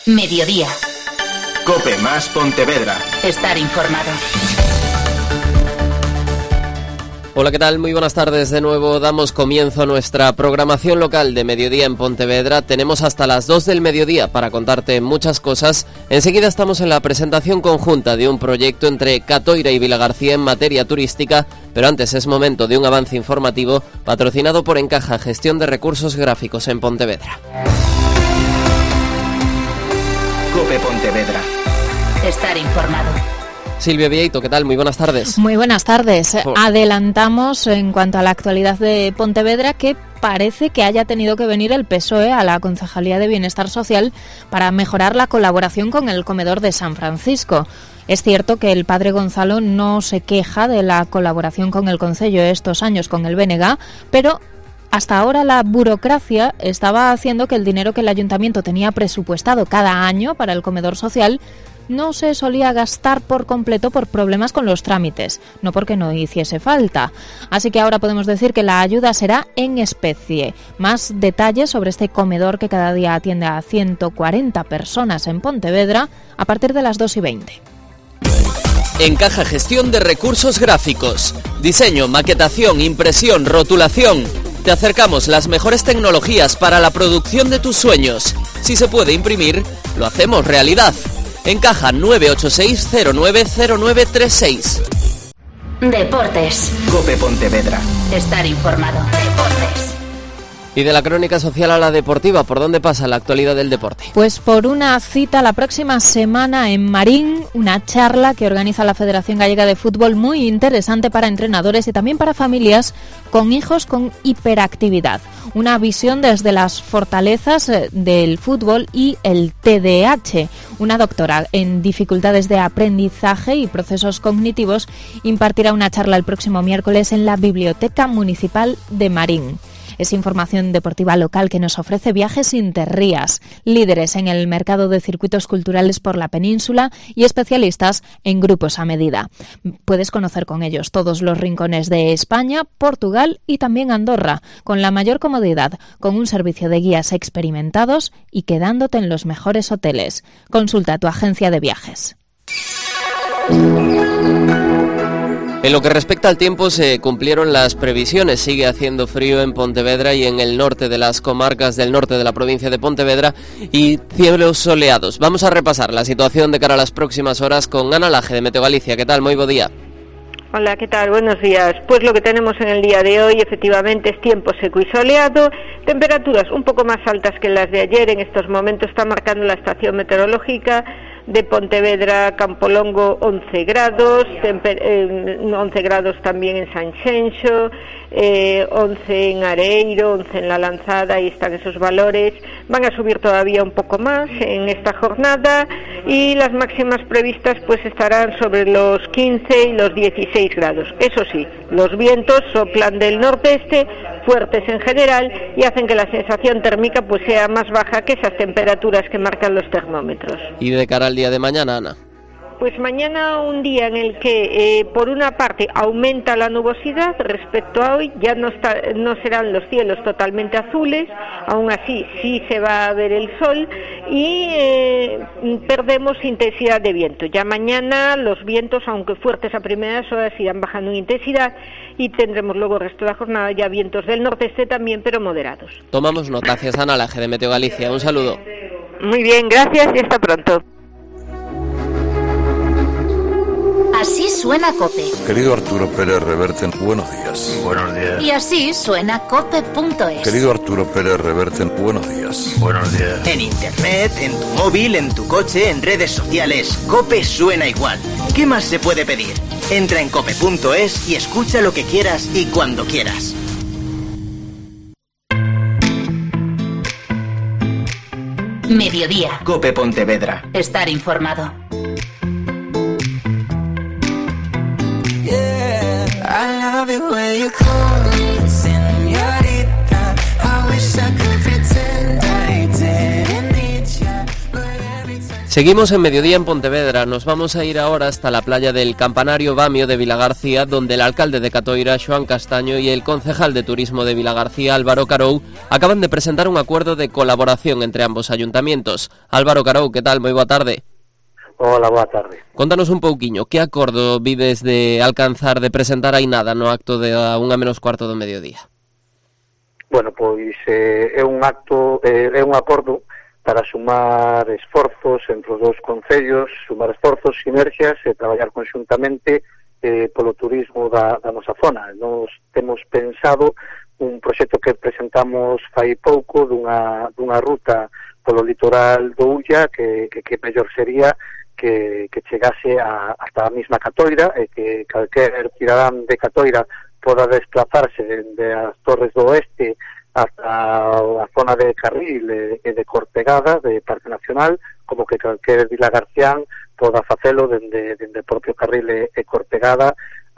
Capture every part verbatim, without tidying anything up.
Mediodía. COPE más Pontevedra. Estar informado. Hola, ¿qué tal? Muy buenas tardes de nuevo. Damos comienzo a nuestra programación local de mediodía en Pontevedra. Tenemos hasta las dos del mediodía para contarte muchas cosas. Enseguida estamos en la presentación conjunta de un proyecto entre Catoira y Vilagarcía en materia turística, pero antes es momento de un avance informativo patrocinado por Encaja, gestión de recursos gráficos en Pontevedra. COPE Pontevedra. Estar informado. Silvia Vieito, ¿qué tal? Muy buenas tardes. Muy buenas tardes. Por... Adelantamos en cuanto a la actualidad de Pontevedra que parece que haya tenido que venir el P S O E a la Concejalía de Bienestar Social para mejorar la colaboración con el comedor de San Francisco. Es cierto que el padre Gonzalo no se queja de la colaboración con el Concello estos años con el B N G, pero hasta ahora la burocracia estaba haciendo que el dinero que el ayuntamiento tenía presupuestado cada año para el comedor social no se solía gastar por completo por problemas con los trámites, no porque no hiciese falta. Así que ahora podemos decir que la ayuda será en especie. Más detalles sobre este comedor que cada día atiende a ciento cuarenta personas en Pontevedra a partir de las dos y veinte. Encaja, gestión de recursos gráficos, diseño, maquetación, impresión, rotulación. Te acercamos las mejores tecnologías para la producción de tus sueños. Si se puede imprimir, lo hacemos realidad. Encaja nueve ocho seis cero nueve cero nueve tres seis. Deportes. COPE Pontevedra. Estar informado. Deportes. Y de la crónica social a la deportiva, ¿por dónde pasa la actualidad del deporte? Pues por una cita la próxima semana en Marín, una charla que organiza la Federación Gallega de Fútbol muy interesante para entrenadores y también para familias con hijos con hiperactividad. Una visión desde las fortalezas del fútbol y el T D A H. Una doctora en dificultades de aprendizaje y procesos cognitivos impartirá una charla el próximo miércoles en la Biblioteca Municipal de Marín. Es información deportiva local que nos ofrece Viajes Interrías, líderes en el mercado de circuitos culturales por la península y especialistas en grupos a medida. Puedes conocer con ellos todos los rincones de España, Portugal y también Andorra, con la mayor comodidad, con un servicio de guías experimentados y quedándote en los mejores hoteles. Consulta tu agencia de viajes. En lo que respecta al tiempo, se cumplieron las previsiones. Sigue haciendo frío en Pontevedra y en el norte de las comarcas del norte de la provincia de Pontevedra y cielos soleados. Vamos a repasar la situación de cara a las próximas horas con Ana Laje de Meteo Galicia. ¿Qué tal? Muy buen día. Hola, ¿qué tal? Buenos días. Pues lo que tenemos en el día de hoy efectivamente es tiempo seco y soleado, temperaturas un poco más altas que las de ayer. En estos momentos está marcando la estación meteorológica de Pontevedra, Campolongo, once grados, temper- eh, once grados también en Sanxenxo, eh, once en Areiro, once en La Lanzada, ahí están esos valores. Van a subir todavía un poco más en esta jornada y las máximas previstas pues estarán sobre los quince y los dieciséis grados. Eso sí, los vientos soplan del nordeste, fuertes en general, y hacen que la sensación térmica pues sea más baja que esas temperaturas que marcan los termómetros. Y de cara al día de mañana, Ana. Pues mañana un día en el que, eh, por una parte, aumenta la nubosidad respecto a hoy, ya no, está, no serán los cielos totalmente azules, aún así sí se va a ver el sol y eh, perdemos intensidad de viento. Ya mañana los vientos, aunque fuertes a primeras horas, irán bajando en intensidad y tendremos luego el resto de la jornada ya vientos del nordeste también, pero moderados. Tomamos nota. Gracias, Ana Laje de Meteo Galicia. Un saludo. Muy bien, gracias y hasta pronto. Así suena COPE. Querido Arturo Pérez Reverte, buenos días. Buenos días. Y así suena cope punto es. Querido Arturo Pérez Reverte, buenos días. Buenos días. En internet, en tu móvil, en tu coche, en redes sociales, COPE suena igual. ¿Qué más se puede pedir? Entra en cope punto es y escucha lo que quieras y cuando quieras. Mediodía. COPE Pontevedra. Estar informado. Seguimos en Mediodía en Pontevedra. Nos vamos a ir ahora hasta la playa del Campanario Bamio de Vilagarcía, donde el alcalde de Catoira, Xoán Castaño, y el concejal de turismo de Vilagarcía, Álvaro Carou, acaban de presentar un acuerdo de colaboración entre ambos ayuntamientos. Álvaro Carou, que tal? Moi boa tarde. Hola, boa tarde. Contanos un pouquiño, que acordo vides de alcanzar, de presentar aí nada no acto de a unha menos cuarto do mediodía? Bueno, pois eh, é un acto, eh, é un acordo para sumar esforzos entre os dous concellos, sumar esforzos, sinerxias e traballar conxuntamente eh, polo turismo da, da nosa zona. Nos temos pensado un proxecto que presentamos fai pouco dunha, dunha ruta polo litoral do Ulla que, que, que mellor sería que, que chegase a, hasta a mesma Catoira e que calquer cidadán de Catoira poda desplazarse dende as Torres do Oeste hasta a zona de Carril e de Cortegada, de Parque Nacional, como que calquer vilagarcián poda facelo dende, dende o propio Carril e, e Cortegada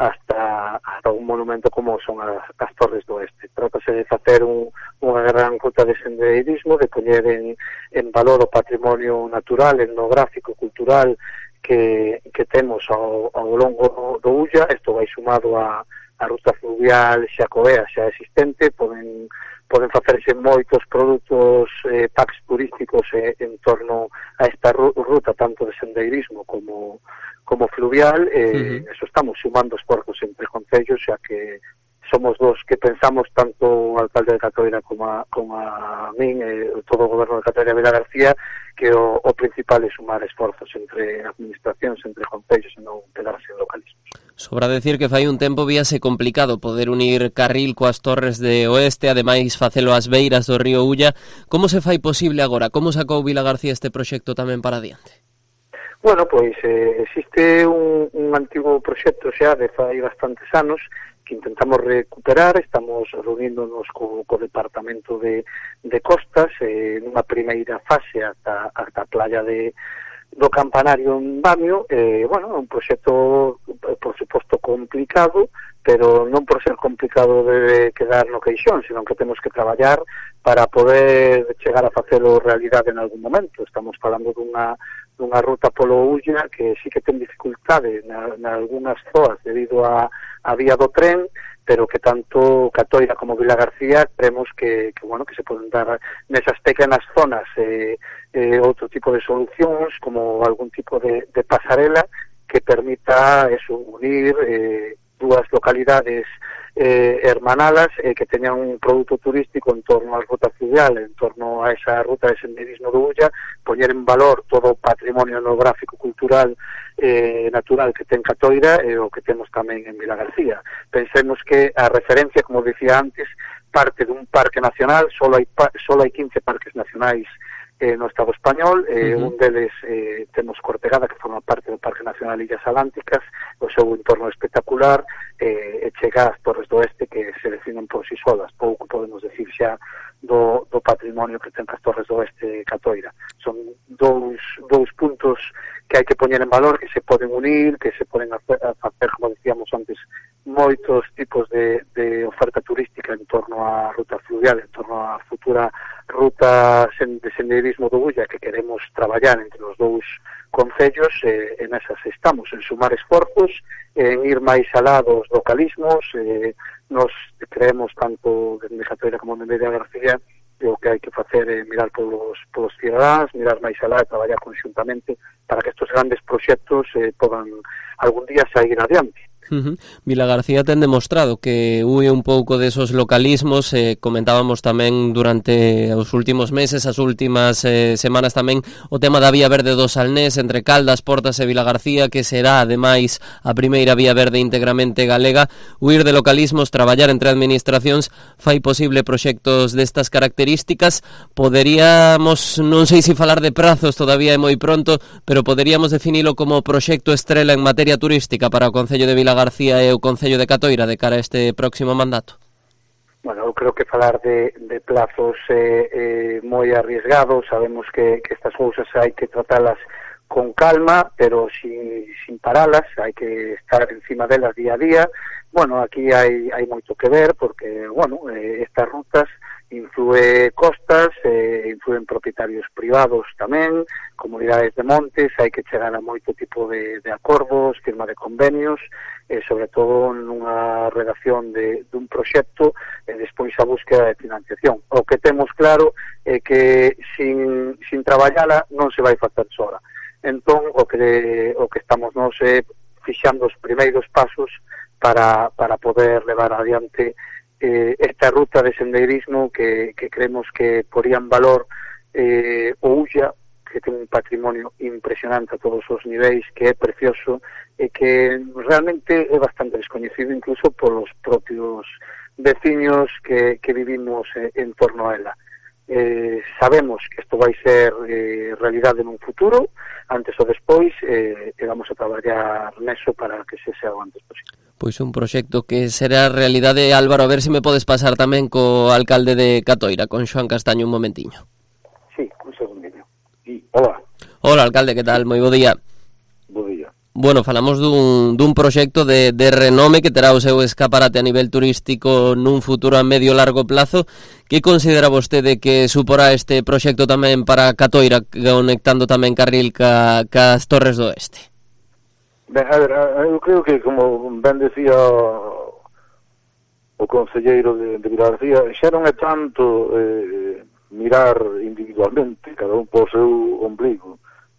hasta, hasta un monumento como son as, as Torres do Oeste. Trátase de facer un, unha gran ruta de sendeirismo, de poñer en, en valor o patrimonio natural, etnográfico, cultural que, que temos ao, ao longo do Ulla. Isto vai sumado a, a ruta fluvial Xacobea xa existente, poden poden facerse moitos produtos, eh, packs turísticos eh, en torno a esta ruta, tanto de sendeirismo como como fluvial, eh, uh-huh. Eso estamos sumando esforzos entre concellos, xa que somos dos que pensamos, tanto o alcalde de Catoira como a, como a min, eh, todo o goberno de Catoira e Vilagarcía, que o, o principal é sumar esforzos entre administracións, entre concellos e non quedarse en localismos. Sobra decir que fai un tempo víase complicado poder unir Carril coas Torres de Oeste, ademais facelo ás beiras do río Ulla. Como se fai posible agora? Como sacou Vilagarcía este proxecto tamén para adiante? Bueno, pois eh, existe un, un antigo proxecto xa de fai bastantes anos que intentamos recuperar. Estamos reuníndonos co, co Departamento de, de Costas eh, nunha primeira fase ata, ata a playa de do Campanario en Bamio. Eh, bueno, é un proxecto, por suposto, complicado, pero non por ser complicado debe quedar no queixón, sino que temos que traballar para poder chegar a facelo realidade en algún momento. Estamos falando dunha, dunha ruta polo Ulla que sí que ten dificultade na, na algunhas zonas debido a, a vía do tren, pero que tanto Catoira como Vilagarcía creemos que, que, bueno, que se poden dar nesas pequenas zonas eh, eh, outro tipo de solucións, como algún tipo de, de pasarela que permita eso, unir eh, dúas localidades eh, hermanalas eh, que teñan un produto turístico en torno á ruta fluvial, en torno a esa ruta de senderismo do Ulla, poñer en valor todo o patrimonio etnográfico, cultural, eh, natural que ten Catoira e o que temos tamén en Vilagarcía. Pensemos que a referencia, como dicía antes, parte dun parque nacional. Solo hai, solo hai quince parques nacionais eh, no Estado español, eh, uh-huh. Un deles eh, temos Cortegada, que forma parte do Parque Nacional Illas Atlánticas, o seu entorno espectacular, eh, e chega ás Torres do Oeste, que se definen por si solas. Pouco podemos decir xa do, do patrimonio que ten as Torres do Oeste Catoira. Son dous, dous puntos que hai que poñer en valor, que se poden unir, que se poden hacer, hacer como decíamos antes, moitos tipos de, de oferta turística en torno á ruta fluvial, en torno á futura ruta de senderismo do Ulla que queremos traballar entre os dous concellos. Eh, en esas estamos, en sumar esforzos, en ir máis alá dos localismos. Eh, nos creemos, tanto de Catoira como de Vilagarcía, o que hai que facer é mirar polos, polos cidadáns, mirar máis alá e traballar conxuntamente para que estes grandes proxectos eh, podan algún día sair adiante. Uh-huh. Vilagarcía ten demostrado que huye un pouco desos localismos. eh, comentábamos tamén durante os últimos meses, as últimas eh, semanas tamén, o tema da Vía Verde do Salnés entre Caldas, Portas e Vilagarcía, que será ademais a primeira vía verde íntegramente galega. Huir de localismos, traballar entre administracións fai posible proxectos destas características. Poderíamos, non sei se falar de prazos, todavía é moi pronto, pero poderíamos definilo como proxecto estrela en materia turística para o Concello de Vilagarcía García e o Concello de Catoira de cara a este próximo mandato. Bueno, eu creo que falar de, de plazos eh, eh, moi arriesgados. Sabemos que, que estas cousas hai que tratalas con calma, pero sin, sin paralas, hai que estar encima delas día a día. Bueno, aquí hai, hai moito que ver, porque, bueno, eh, estas rutas influe costas, eh, influen propietarios privados tamén, comunidades de montes, hai que chegar a moito tipo de, de acordos, firma de convenios, e sobre todo nunha redacción de, dun proxecto e despois a búsqueda de financiación. O que temos claro é que sin, sin traballala non se vai facer sola. Entón, o que, o que estamos nos é fixando os primeiros pasos para, para poder levar adiante eh, esta ruta de sendeirismo que, que creemos que poría en valor eh, o Ulla, que ten un patrimonio impresionante a todos os niveis, que é precioso e que realmente é bastante descoñecido incluso polos propios veciños que, que vivimos eh, en torno a ela. Eh, sabemos que isto vai ser eh, realidade nun futuro, antes ou despois, eh, e vamos a traballar neso para que se sea o antes posible. Pois un proxecto que será realidade. Álvaro, a ver se me podes pasar tamén co alcalde de Catoira, con Xoán Castaño, un momentiño. Sí, un segundinho. Sí, hola. Hola, alcalde, que tal? Moi bo día. Bo día. Bueno, falamos dun, dun proxecto de, de renome que terá o seu escaparate a nivel turístico nun futuro a medio largo plazo. Que considera vostede que suporá este proxecto tamén para Catoira, conectando tamén Carril ca, cas Torres do Oeste? Ben, a ver, eu creo que, como ben decía o concelleiro de, de Vilagarcía, xa non é tanto eh, mirar individualmente, cada un por seu ombligo.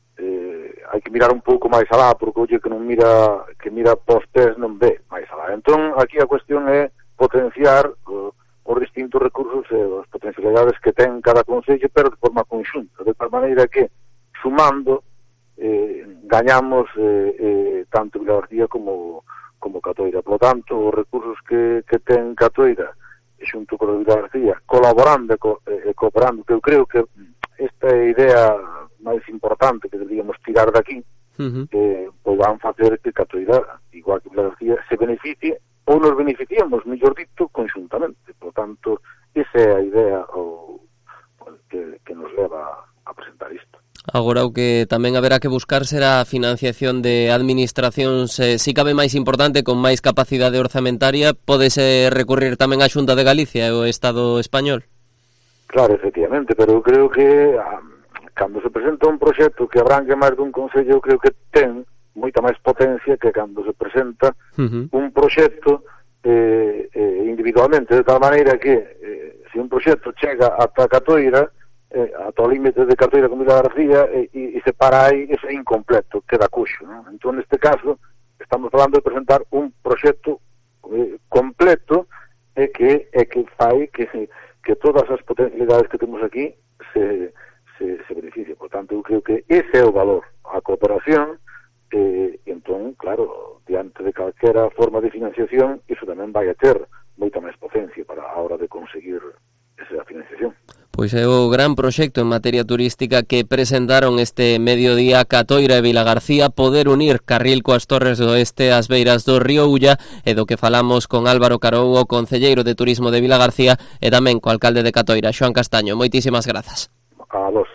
Eh, hai que mirar un pouco máis alá, porque oye que non mira, que mira pos pés non ve máis alá. Entón, aquí a cuestión é potenciar uh, os distintos recursos e as potencialidades que ten cada concello, pero de forma conxunta, de tal maneira que, sumando, eh, gañamos eh, eh, tanto Vilagarcía como, como Catoira. Por lo tanto, os recursos que, que ten Catoira xunto con Vilagarcía, colaborando e co, eh, cooperando, que eu creo que esta é a idea máis importante que deberíamos tirar daqui, uh-huh. eh, podan facer que Catoira, igual que Vilagarcía, se beneficie ou nos beneficiamos, mellor dito, conjuntamente. Por tanto, esa é a idea o, que, que nos leva a presentar isto. Agora o que tamén haberá que buscar será a financiación de administracións, eh, si cabe máis importante, con máis capacidade orzamentaria. Pódese recurrir tamén á Xunta de Galicia e o Estado español? Claro, efectivamente, pero eu creo que ah, cando se presenta un proxecto que abrangue máis dun concello, eu creo que ten moita máis potencia que cando se presenta uh-huh. un proxecto eh, eh, individualmente, de tal maneira que eh, se un proxecto chega ata Catoira, eh, ata o límite de Catoira con Vilagarcía e, e, e se para aí, ese incompleto, queda cuxo, non? Entón, neste caso, estamos falando de presentar un proxecto eh, completo e que, e que fai que, que todas as potencialidades que temos aquí se, se, se beneficien. Por tanto, eu creo que ese é o valor, a cooperación, eh, e entón, claro, diante de calquera forma de financiación, iso tamén vai a ter moita máis potencia para a hora de conseguir esa financiación. Pois é o gran proxecto en materia turística que presentaron este mediodía Catoira e Vilagarcía, poder unir Carril coas Torres do Oeste ás beiras do río Ulla, e do que falamos con Álvaro Carou, o concelleiro de Turismo de Vilagarcía, e tamén co alcalde de Catoira, Xoán Castaño. Moitísimas grazas. A vos.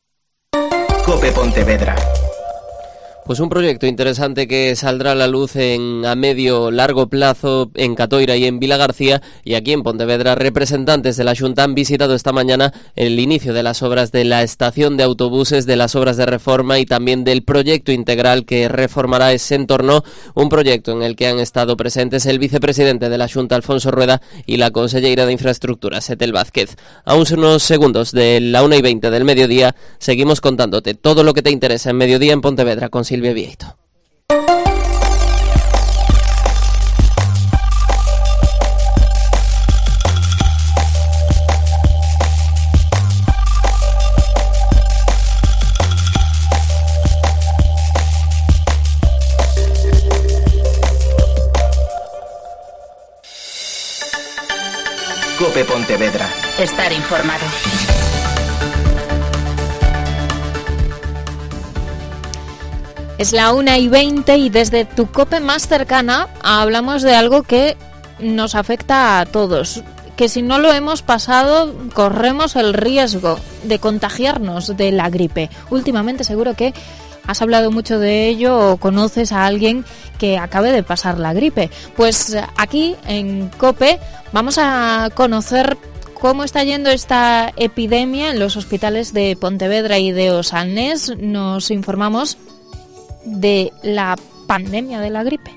Cope Pontevedra. Pues un proyecto interesante que saldrá a la luz en a medio largo plazo en Catoira y en Vilagarcía, y aquí en Pontevedra representantes de la Xunta han visitado esta mañana el inicio de las obras de la estación de autobuses, de las obras de reforma y también del proyecto integral que reformará ese entorno, un proyecto en el que han estado presentes el vicepresidente de la Xunta, Alfonso Rueda, y la conselleira de Infraestructuras, Etel Vázquez. A unos segundos de la una y veinte del mediodía seguimos contándote todo lo que te interesa en Mediodía en Pontevedra con Silvia Vieito. Cope Pontevedra. Estar informado. Es la una y veinte y desde tu Cope más cercana hablamos de algo que nos afecta a todos, que si no lo hemos pasado corremos el riesgo de contagiarnos de la gripe. Últimamente seguro que has hablado mucho de ello o conoces a alguien que acabe de pasar la gripe. Pues aquí en Cope vamos a conocer cómo está yendo esta epidemia en los hospitales de Pontevedra y de Osalnés. Nos informamos de la pandemia de la gripe.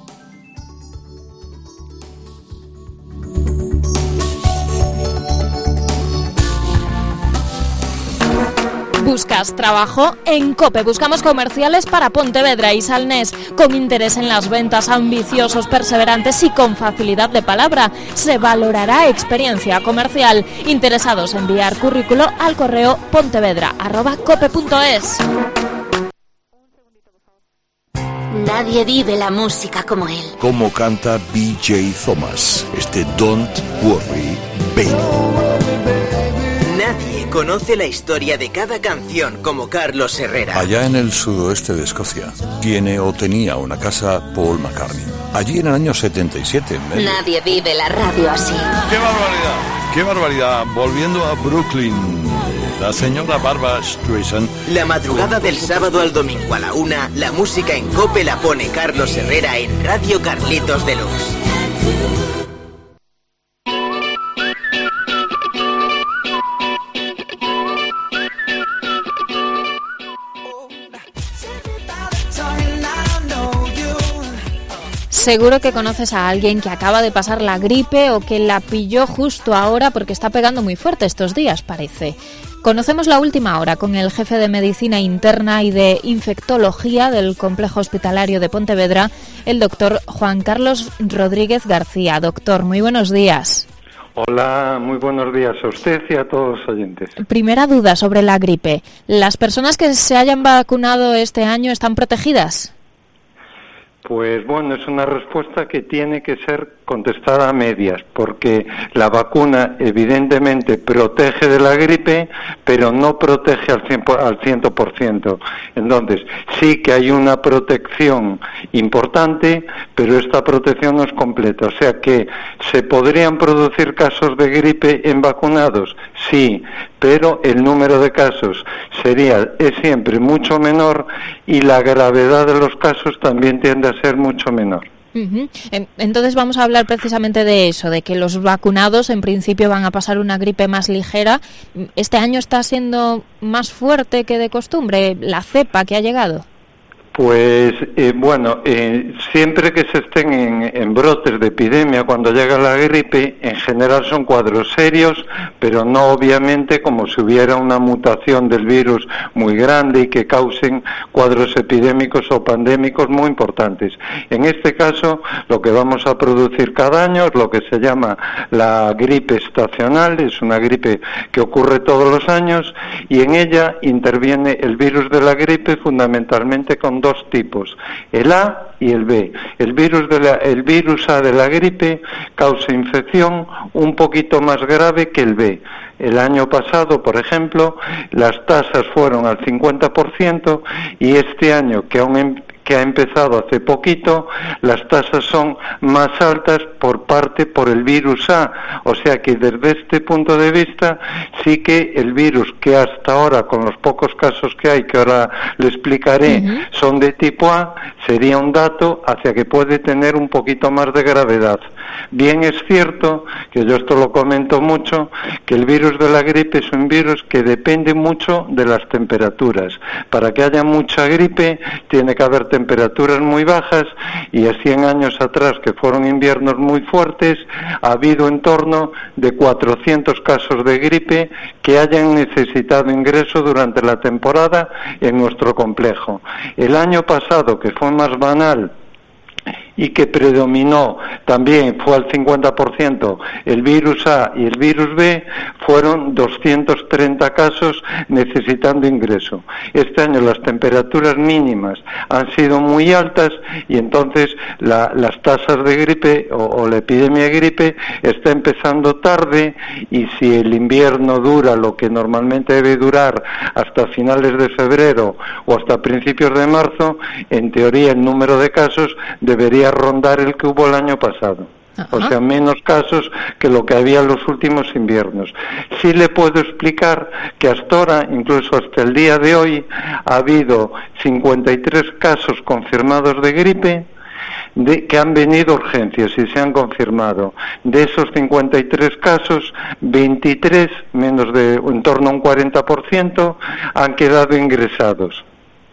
¿Buscas trabajo? En COPE buscamos comerciales para Pontevedra y Salnés, con interés en las ventas, ambiciosos, perseverantes y con facilidad de palabra. Se valorará experiencia comercial. Interesados, enviar currículo al correo pontevedra arroba cope punto es. Nadie vive la música como él. Como canta B J Thomas, este Don't Worry, Baby. Nadie conoce la historia de cada canción como Carlos Herrera. Allá en el sudoeste de Escocia, tiene o tenía una casa Paul McCartney. Allí en el año setenta y siete. En medio. Nadie vive la radio así. ¡Qué barbaridad! ¡Qué barbaridad! Volviendo a Brooklyn, la señora Barbra Streisand. La madrugada del sábado al domingo a la una, la música en COPE la pone Carlos Herrera en Radio Carlitos de Luz. Seguro que conoces a alguien que acaba de pasar la gripe o que la pilló justo ahora porque está pegando muy fuerte estos días, parece. Conocemos la última hora con el jefe de Medicina Interna y de Infectología del Complejo Hospitalario de Pontevedra, el doctor Juan Carlos Rodríguez García. Doctor, muy buenos días. Hola, muy buenos días a usted y a todos los oyentes. Primera duda sobre la gripe. ¿Las personas que se hayan vacunado este año están protegidas? Pues bueno, es una respuesta que tiene que ser contestada a medias, porque la vacuna evidentemente protege de la gripe, pero no protege al cien por ciento. Entonces, sí que hay una protección importante, pero esta protección no es completa. O sea que, ¿se podrían producir casos de gripe en vacunados? Sí, pero el número de casos sería es siempre mucho menor y la gravedad de los casos también tiende a ser mucho menor. Uh-huh. Entonces vamos a hablar precisamente de eso, de que los vacunados en principio van a pasar una gripe más ligera. ¿Este año está siendo más fuerte que de costumbre la cepa que ha llegado? Pues eh, bueno, eh, siempre que se estén en, en brotes de epidemia, cuando llega la gripe, en general son cuadros serios, pero no obviamente como si hubiera una mutación del virus muy grande y que causen cuadros epidémicos o pandémicos muy importantes. En este caso, lo que vamos a producir cada año es lo que se llama la gripe estacional, es una gripe que ocurre todos los años y en ella interviene el virus de la gripe fundamentalmente con dos tipos, el A y el B. El virus de la, el virus A de la gripe causa infección un poquito más grave que el B. El año pasado, por ejemplo, las tasas fueron al cincuenta por ciento y este año, que aún em, que ha empezado hace poquito, las tasas son más altas por parte por el virus A. O sea que desde este punto de vista sí que el virus que hasta ahora, con los pocos casos que hay, que ahora le explicaré, uh-huh. son de tipo A, sería un dato hacia que puede tener un poquito más de gravedad. Bien es cierto, que yo esto lo comento mucho, que el virus de la gripe es un virus que depende mucho de las temperaturas. Para que haya mucha gripe tiene que haber temperaturas muy bajas y a cien años atrás, que fueron inviernos muy fuertes, ha habido en torno de cuatrocientos casos de gripe que hayan necesitado ingreso durante la temporada en nuestro complejo. El año pasado, que fue más banal y que predominó también, fue al cincuenta por ciento, el virus A y el virus B, fueron doscientos treinta casos necesitando ingreso. Este año las temperaturas mínimas han sido muy altas y entonces la, las tasas de gripe o, o la epidemia de gripe está empezando tarde y si el invierno dura lo que normalmente debe durar hasta finales de febrero o hasta principios de marzo, en teoría el número de casos debería rondar el que hubo el año pasado. Ajá. O sea, menos casos que lo que había en los últimos inviernos. Sí le puedo explicar que hasta ahora, incluso hasta el día de hoy, ha habido cincuenta y tres casos confirmados de gripe, de, que han venido urgencias y se han confirmado. De esos cincuenta y tres casos, veintitrés, menos de en torno a un cuarenta por ciento, han quedado ingresados.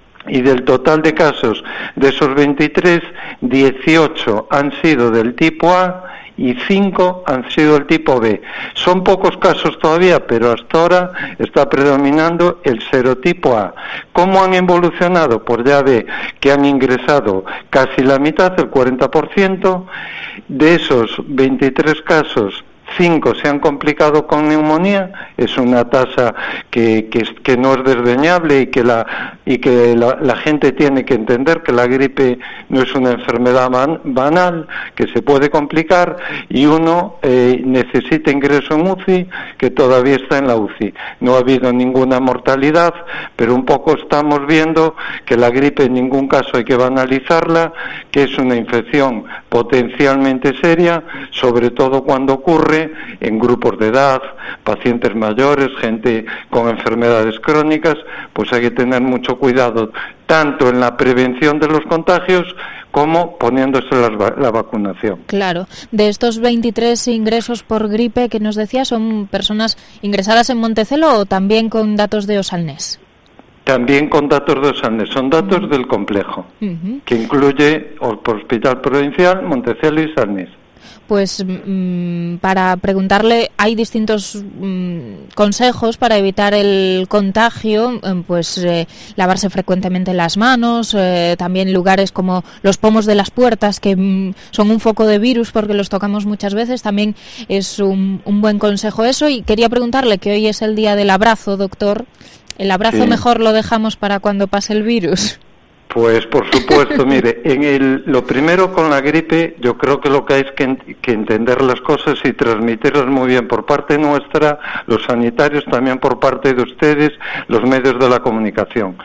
Y del total de casos de esos veintitrés, dieciocho han sido del tipo A y cinco han sido del tipo B. Son pocos casos todavía, pero hasta ahora está predominando el serotipo A. ¿Cómo han evolucionado? Pues ya ve que han ingresado casi la mitad, el cuarenta por ciento. De esos veintitrés casos, cinco se han complicado con neumonía. Es una tasa que, que, que no es desdeñable y que, la, y que la, la gente tiene que entender que la gripe no es una enfermedad ban, banal, que se puede complicar, y uno eh, necesita ingreso en U C I, que todavía está en la U C I. No ha habido ninguna mortalidad, pero un poco estamos viendo que la gripe en ningún caso hay que banalizarla, que es una infección potencialmente seria, sobre todo cuando ocurre en grupos de edad, pacientes mayores, gente con enfermedades crónicas. Pues hay que tener mucho cuidado, tanto en la prevención de los contagios como poniéndose la, la vacunación. Claro. De estos veintitrés ingresos por gripe que nos decía, ¿son personas ingresadas en Montecelo o también con datos de Osalnés? También con datos de Osalnés, son datos uh-huh. del complejo, uh-huh. que incluye Hospital Provincial, Montecelo y Salnés. Pues mmm, para preguntarle, hay distintos mmm, consejos para evitar el contagio, pues eh, lavarse frecuentemente las manos, eh, también lugares como los pomos de las puertas, que mmm, son un foco de virus porque los tocamos muchas veces, también es un, un buen consejo eso. Y quería preguntarle, que hoy es el día del abrazo, doctor, ¿el abrazo sí. mejor lo dejamos para cuando pase el virus? Pues por supuesto, mire, en el, lo primero con la gripe, yo creo que lo que hay es que, que entender las cosas y transmitirlas muy bien por parte nuestra, los sanitarios, también por parte de ustedes, los medios de la comunicación.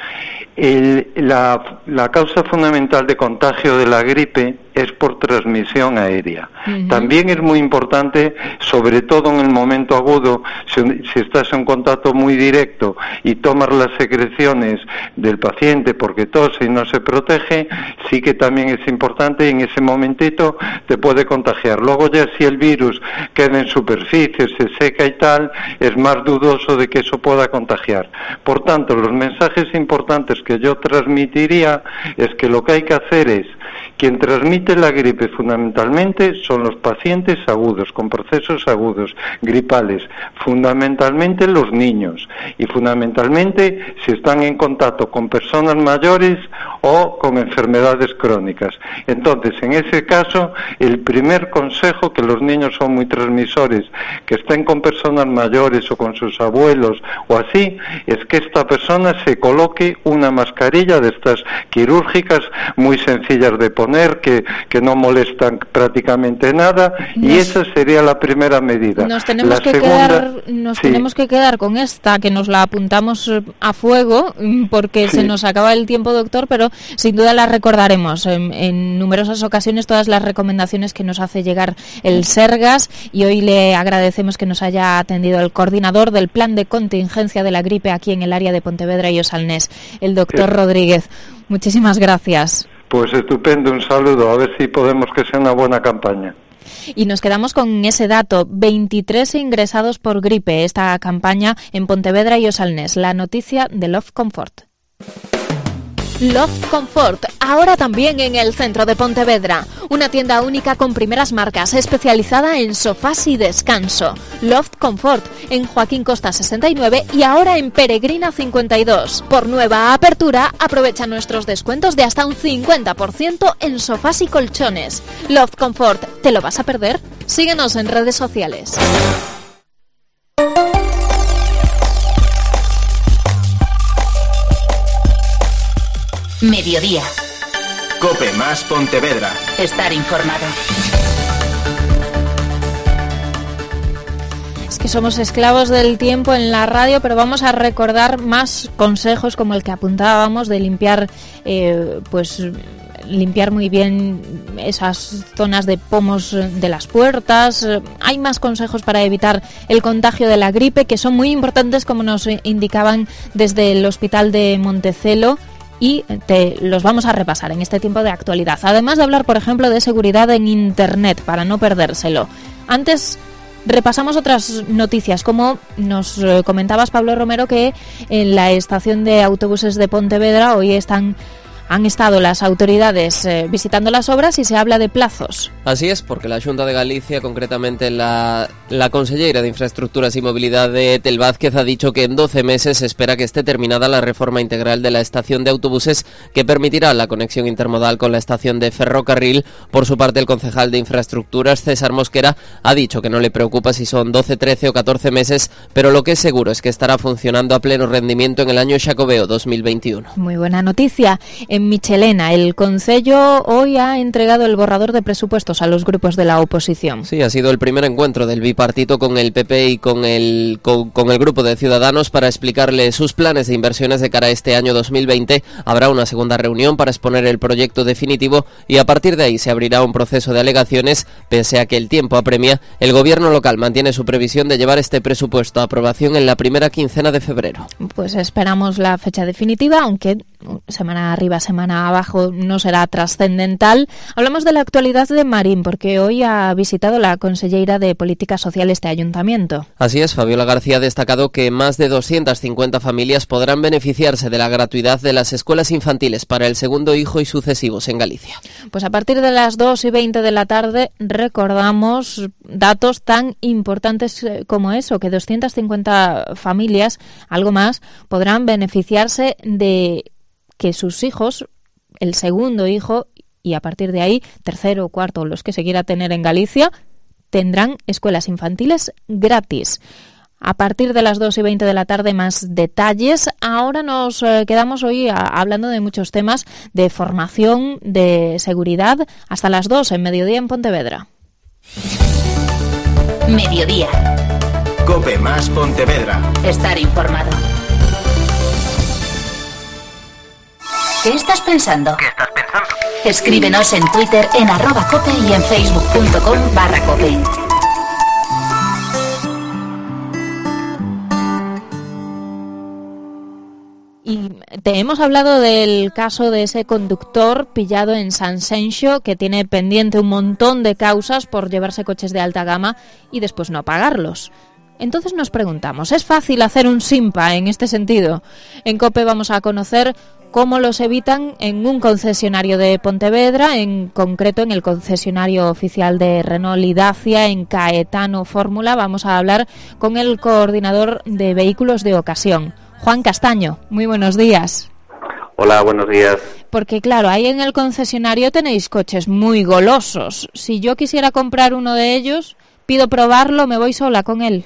El, la, la causa fundamental de contagio de la gripe es por transmisión aérea. Uh-huh. También es muy importante, sobre todo en el momento agudo, si, si estás en contacto muy directo y tomas las secreciones del paciente porque tose y no se protege, sí que también es importante, y en ese momentito te puede contagiar. Luego ya si el virus queda en superficie, se seca y tal, es más dudoso de que eso pueda contagiar. Por tanto, los mensajes importantes que yo transmitiría es que lo que hay que hacer es, quien transmite la gripe fundamentalmente son los pacientes agudos, con procesos agudos, gripales, fundamentalmente los niños, y fundamentalmente si están en contacto con personas mayores o con enfermedades crónicas. Entonces, en ese caso, el primer consejo, que los niños son muy transmisores, que estén con personas mayores o con sus abuelos o así, es que esta persona se coloque una mascarilla de estas quirúrgicas muy sencillas de poner, que, que no molestan prácticamente nada, nos, y esa sería la primera medida. Nos tenemos, la que, segunda, quedar, nos sí. tenemos que quedar con esta, que nos la apuntamos a fuego, porque sí. se nos acaba el tiempo, doctor, pero sin duda la recordaremos en, en numerosas ocasiones, todas las recomendaciones que nos hace llegar el Sergas, y hoy le agradecemos que nos haya atendido el coordinador del plan de contingencia de la gripe aquí en el área de Pontevedra y Osalnés, el doctor sí. Rodríguez. Muchísimas gracias. Pues estupendo, un saludo, a ver si podemos que sea una buena campaña. Y nos quedamos con ese dato, veintitrés ingresados por gripe, esta campaña en Pontevedra y Osalnés, la noticia de Love Comfort. Love Comfort, ahora también en el centro de Pontevedra. Una tienda única con primeras marcas, especializada en sofás y descanso. Love Comfort, en Joaquín Costa sesenta y nueve y ahora en Peregrina cincuenta y dos. Por nueva apertura, aprovecha nuestros descuentos de hasta un cincuenta por ciento en sofás y colchones. Love Comfort, ¿te lo vas a perder? Síguenos en redes sociales. Mediodía. COPE más Pontevedra. Estar informado. Es que somos esclavos del tiempo en la radio, pero vamos a recordar más consejos como el que apuntábamos de limpiar, eh, pues limpiar muy bien esas zonas de pomos de las puertas. Hay más consejos para evitar el contagio de la gripe que son muy importantes, como nos indicaban desde el Hospital de Montecelo. y te los vamos a repasar en este tiempo de actualidad. Además de hablar, por ejemplo, de seguridad en Internet, para no perdérselo. Antes repasamos otras noticias, como nos comentabas, Pablo Romero, que en la estación de autobuses de Pontevedra hoy están... Han estado las autoridades eh, visitando las obras y se habla de plazos. Así es, porque la Xunta de Galicia, concretamente la, la conselleira de Infraestructuras y Movilidad de Etel Vázquez, ha dicho que en doce meses se espera que esté terminada la reforma integral de la estación de autobuses que permitirá la conexión intermodal con la estación de ferrocarril. Por su parte, el concejal de Infraestructuras, César Mosquera, ha dicho que no le preocupa si son doce, trece o catorce meses, pero lo que es seguro es que estará funcionando a pleno rendimiento en el año Xacobeo dos mil veintiuno. Muy buena noticia. En Michelena, el Concello hoy ha entregado el borrador de presupuestos a los grupos de la oposición. Sí, ha sido el primer encuentro del bipartito con el P P y con el, con, con el grupo de Ciudadanos para explicarle sus planes de inversiones de cara a este año dos mil veinte. Habrá una segunda reunión para exponer el proyecto definitivo y a partir de ahí se abrirá un proceso de alegaciones. Pese a que el tiempo apremia, el gobierno local mantiene su previsión de llevar este presupuesto a aprobación en la primera quincena de febrero. Pues esperamos la fecha definitiva, aunque semana arriba, semana abajo no será trascendental. Hablamos de la actualidad de Marín, porque hoy ha visitado la conselleira de Políticas Sociales de Ayuntamiento. Así es, Fabiola García ha destacado que más de doscientas cincuenta familias podrán beneficiarse de la gratuidad de las escuelas infantiles para el segundo hijo y sucesivos en Galicia. Pues a partir de las dos y veinte de la tarde recordamos datos tan importantes como eso, que doscientas cincuenta familias, algo más, podrán beneficiarse de que sus hijos, el segundo hijo, y a partir de ahí, tercero o cuarto, los que se quiera tener en Galicia, tendrán escuelas infantiles gratis. A partir de las dos y veinte de la tarde, más detalles. Ahora nos eh, quedamos hoy a, hablando de muchos temas de formación, de seguridad, hasta las dos en Mediodía en Pontevedra. Mediodía. COPE más Pontevedra. Estar informado. ¿Qué estás pensando? ¿Qué estás pensando? Escríbenos en Twitter en arroba cope y en facebook.com barra cope. Y te hemos hablado del caso de ese conductor pillado en San Senxo, que tiene pendiente un montón de causas por llevarse coches de alta gama y después no pagarlos. Entonces nos preguntamos, ¿es fácil hacer un simpa en este sentido? En COPE vamos a conocer cómo los evitan en un concesionario de Pontevedra, en concreto en el concesionario oficial de Renault y Dacia, en Caetano Fórmula. Vamos a hablar con el coordinador de vehículos de ocasión, Juan Castaño. Muy buenos días. Hola, buenos días. Porque claro, ahí en el concesionario tenéis coches muy golosos. Si yo quisiera comprar uno de ellos, pido probarlo, ¿me voy sola con él?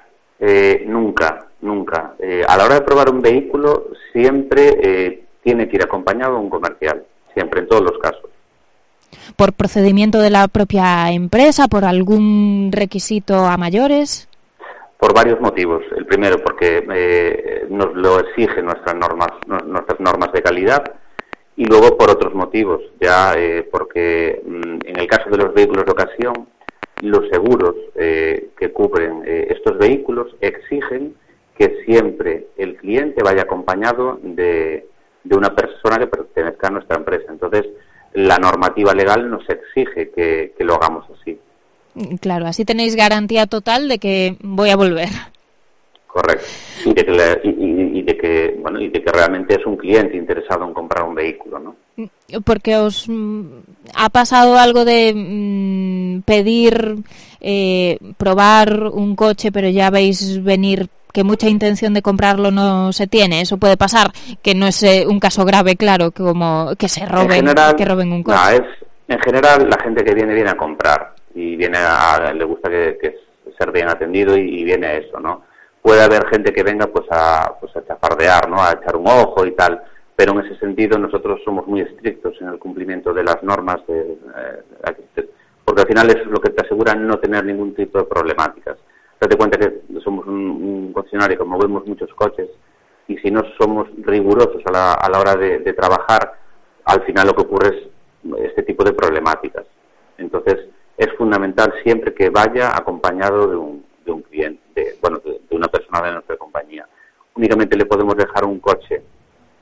Eh, nunca, nunca. Eh, a la hora de probar un vehículo, siempre eh, tiene que ir acompañado de un comercial, siempre, en todos los casos. ¿Por procedimiento de la propia empresa, por algún requisito a mayores? Por varios motivos. El primero, porque eh, nos lo exigen nuestras normas, nuestras normas de calidad, y luego por otros motivos, ya eh, porque mm, en el caso de los vehículos de ocasión, los seguros eh, que cubren eh, estos vehículos exigen que siempre el cliente vaya acompañado de, de una persona que pertenezca a nuestra empresa. Entonces, la normativa legal nos exige que, que lo hagamos así. Claro, así tenéis garantía total de que voy a volver. Correcto. Y de que, le, y, y, y de que bueno, y de que realmente es un cliente interesado en comprar un vehículo, ¿no? Porque os mm, ha pasado algo de mm, pedir, eh, probar un coche, pero ya veis venir que mucha intención de comprarlo no se tiene. Eso puede pasar, que no es eh, un caso grave, claro, como que se roben, general, que roben un coche. No, es, en general, la gente que viene, viene a comprar y viene a, le gusta que, que ser bien atendido y, y viene a eso, ¿no? Puede haber gente que venga pues a, pues a chafardear, ¿no? A echar un ojo y tal. Pero en ese sentido nosotros somos muy estrictos en el cumplimiento de las normas, de, eh, porque al final es lo que te asegura no tener ningún tipo de problemáticas. Date cuenta que somos un, un concesionario que movemos muchos coches y si no somos rigurosos a la, a la hora de, de trabajar, al final lo que ocurre es este tipo de problemáticas. Entonces es fundamental siempre que vaya acompañado de un, de un cliente, de, bueno, de, de una persona de nuestra compañía. Únicamente le podemos dejar un coche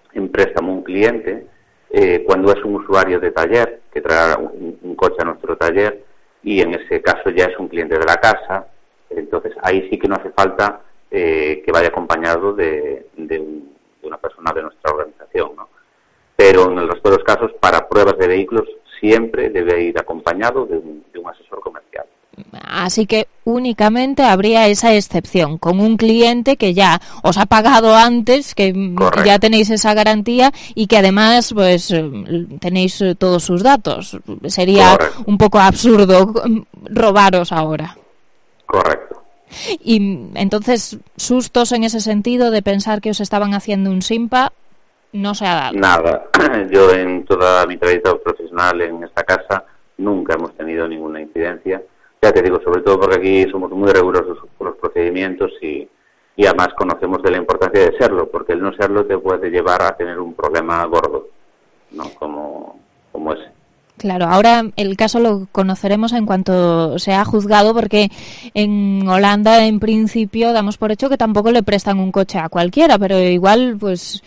en préstamo un cliente, eh, cuando es un usuario de taller, que trae un, un coche a nuestro taller, y en ese caso ya es un cliente de la casa, entonces ahí sí que no hace falta eh, que vaya acompañado de, de, un, de una persona de nuestra organización, ¿no? Pero en el resto de los casos, para pruebas de vehículos, siempre debe ir acompañado de un, de un asesor comercial. Así que únicamente habría esa excepción, con un cliente que ya os ha pagado antes, que Correcto. Ya tenéis esa garantía y que además pues tenéis todos sus datos. Sería Correcto. Un poco absurdo robaros ahora. Correcto. Y entonces, sustos en ese sentido de pensar que os estaban haciendo un SIMPA, no se ha dado. Nada. Yo en toda mi trayectoria profesional en esta casa nunca hemos tenido ninguna incidencia. Ya te digo, sobre todo porque aquí somos muy rigurosos con los procedimientos y, y además conocemos de la importancia de serlo, porque el no serlo te puede llevar a tener un problema gordo, ¿no? Como, como ese. Claro, ahora el caso lo conoceremos en cuanto sea juzgado, porque en Holanda en principio damos por hecho que tampoco le prestan un coche a cualquiera, pero igual pues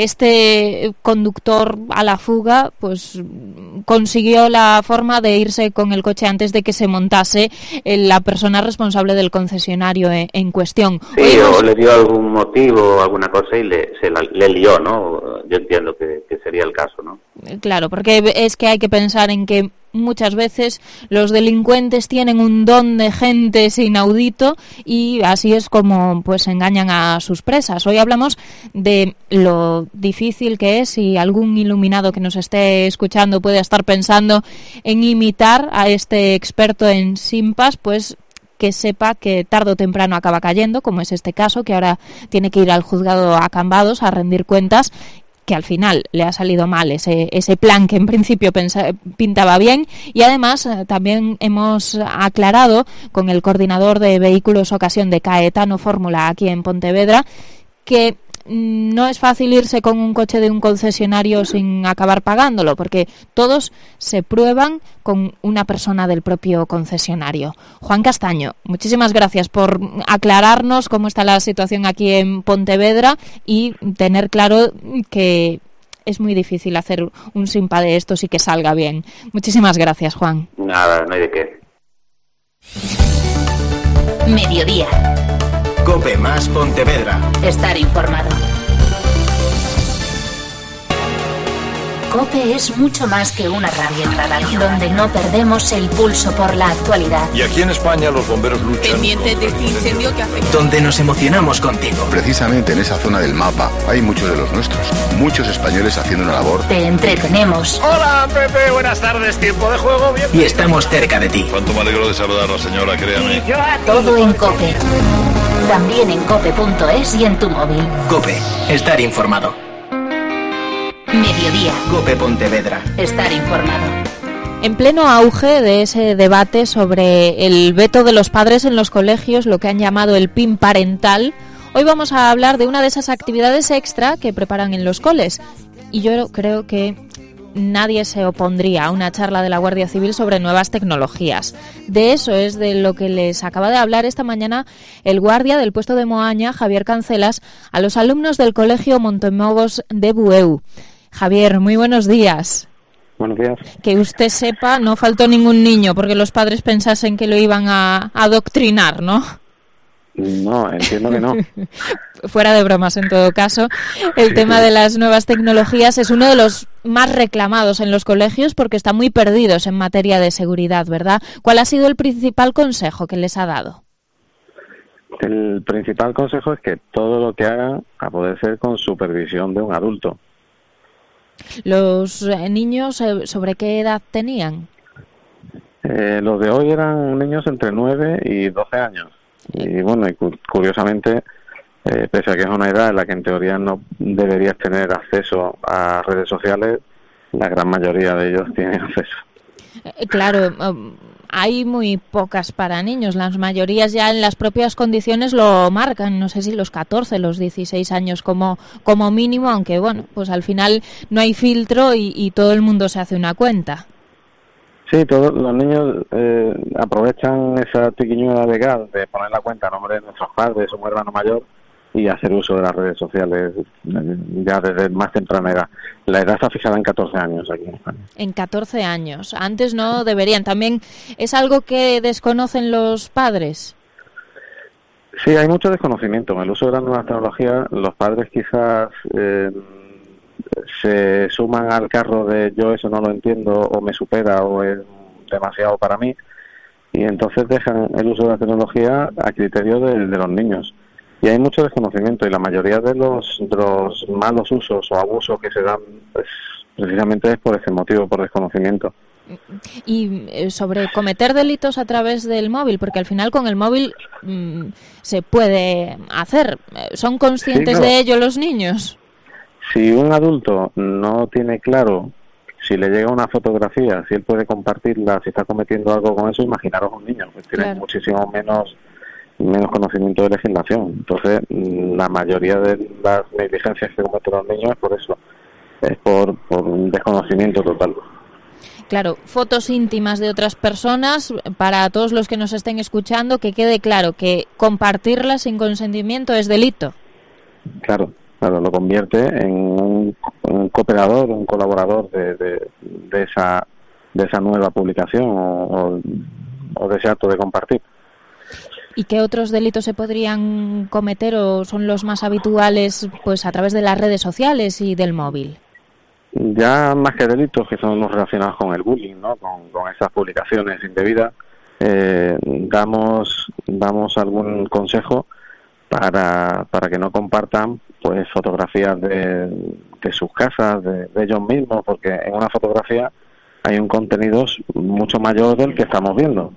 este conductor a la fuga pues consiguió la forma de irse con el coche antes de que se montase la persona responsable del concesionario en, en cuestión. Sí, Oímos... o le dio algún motivo o alguna cosa y le, se la, le lió, ¿no? Yo entiendo que, que sería el caso, ¿no? Claro, porque es que hay que pensar en que muchas veces los delincuentes tienen un don de gentes inaudito y así es como pues engañan a sus presas. Hoy hablamos de lo difícil que es, y algún iluminado que nos esté escuchando puede estar pensando en imitar a este experto en SIMPAs, pues que sepa que tarde o temprano acaba cayendo, como es este caso, que ahora tiene que ir al juzgado a Cambados a rendir cuentas, que al final le ha salido mal ese ese plan que en principio pensa, pintaba bien. Y además eh, también hemos aclarado con el coordinador de vehículos ocasión de Caetano Fórmula aquí en Pontevedra que no es fácil irse con un coche de un concesionario sin acabar pagándolo, porque todos se prueban con una persona del propio concesionario. Juan Castaño, muchísimas gracias por aclararnos cómo está la situación aquí en Pontevedra y tener claro que es muy difícil hacer un SIMPA de estos y que salga bien. Muchísimas gracias, Juan. Nada, no hay de qué. Mediodía. COPE más Pontevedra. Estar informado. COPE es mucho más que una radio, donde no perdemos el pulso por la actualidad. Y aquí en España los bomberos luchan. Pendientes de este incendio que afecta. Donde nos emocionamos contigo. Precisamente en esa zona del mapa hay muchos de los nuestros. Muchos españoles haciendo una labor. Te entretenemos. Hola, Pepe, buenas tardes. Tiempo de juego. Bien. Y estamos cerca de ti. Cuánto me alegro de saludar a la señora, créame. Todo en COPE. También en cope punto es y en tu móvil. COPE. Estar informado. Mediodía. COPE Pontevedra. Estar informado. En pleno auge de ese debate sobre el veto de los padres en los colegios, lo que han llamado el P I N parental, hoy vamos a hablar de una de esas actividades extra que preparan en los coles. Y yo creo que nadie se opondría a una charla de la Guardia Civil sobre nuevas tecnologías. De eso es de lo que les acaba de hablar esta mañana el guardia del puesto de Moaña, Javier Cancelas, a los alumnos del Colegio Montemogos de Bueu. Javier, muy buenos días. Buenos días. Que usted sepa, no faltó ningún niño porque los padres pensasen que lo iban a adoctrinar, ¿no? No, entiendo que no. Fuera de bromas, en todo caso, el sí, tema sí. de las nuevas tecnologías es uno de los más reclamados en los colegios porque están muy perdidos en materia de seguridad, ¿verdad? ¿Cuál ha sido el principal consejo que les ha dado? El principal consejo es que todo lo que hagan a poder ser con supervisión de un adulto. ¿Los eh, niños eh, sobre qué edad tenían? Eh, los de hoy eran niños entre nueve y doce años. Y bueno, y cu- curiosamente, eh, pese a que es una edad en la que en teoría no deberías tener acceso a redes sociales, la gran mayoría de ellos tienen acceso. Eh, claro, um, hay muy pocas para niños, las mayorías ya en las propias condiciones lo marcan, no sé si los catorce, los dieciséis años como, como mínimo, aunque bueno, pues al final no hay filtro y, y todo el mundo se hace una cuenta. Sí, todos los niños eh, aprovechan esa tiquiñuela legal de poner la cuenta a nombre de nuestros padres o un hermano mayor y y hacer uso de las redes sociales ya desde más temprana edad. La edad está fijada en catorce años aquí en España. En catorce años. Antes no deberían. También es algo que desconocen los padres. Sí, hay mucho desconocimiento. En el uso de las nuevas tecnologías, los padres quizás eh, se suman al carro de yo eso no lo entiendo, o me supera, o es demasiado para mí, y entonces dejan el uso de la tecnología a criterio de, de los niños. Y hay mucho desconocimiento, y la mayoría de los, de los malos usos o abusos que se dan, pues, precisamente es por ese motivo, por desconocimiento. Y eh, sobre cometer delitos a través del móvil, porque al final con el móvil mmm, se puede hacer. ¿Son conscientes sí, claro. de ello los niños? Si un adulto no tiene claro si le llega una fotografía, si él puede compartirla, si está cometiendo algo con eso, imaginaros un niño, que tiene claro. muchísimo menos menos conocimiento de legislación. Entonces, la mayoría de las negligencias que cometen los niños es por eso, es por, por un desconocimiento total. Claro, fotos íntimas de otras personas, para todos los que nos estén escuchando, que quede claro que compartirlas sin consentimiento es delito. Claro, claro, lo convierte en un, un cooperador, un colaborador de, de, de esa de esa nueva publicación o, o, o de ese acto de compartir. ¿Y qué otros delitos se podrían cometer o son los más habituales, pues a través de las redes sociales y del móvil? Ya más que delitos, que son los relacionados con el bullying, ¿no? Con, con esas publicaciones indebidas, eh, damos damos algún consejo para para que no compartan pues fotografías de, de sus casas, de, de ellos mismos, porque en una fotografía hay un contenido mucho mayor del que estamos viendo.